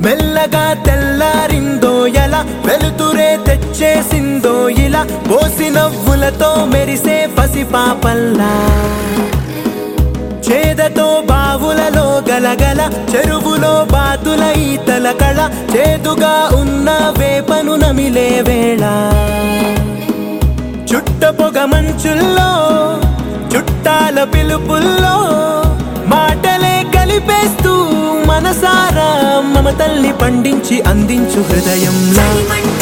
మెల్లగా తెల్లారిందో ఎలా వెలుతురే తెచ్చేసిందో ఇలా పోసి నవ్వులతో మెరిసే పసిపాపల్లా చేదతో బావులలో గలగల చెరువులో బాతుల ఈతల కళ చేదుగా ఉన్న వేపను నమిలే వేళ చుట్ట పొగ మంచుల్లో చుట్టాల పిలుపుల్లో మాటలే కలిపేస్తూ మనసారా మమతల్ని పండించి అందించు హృదయంలా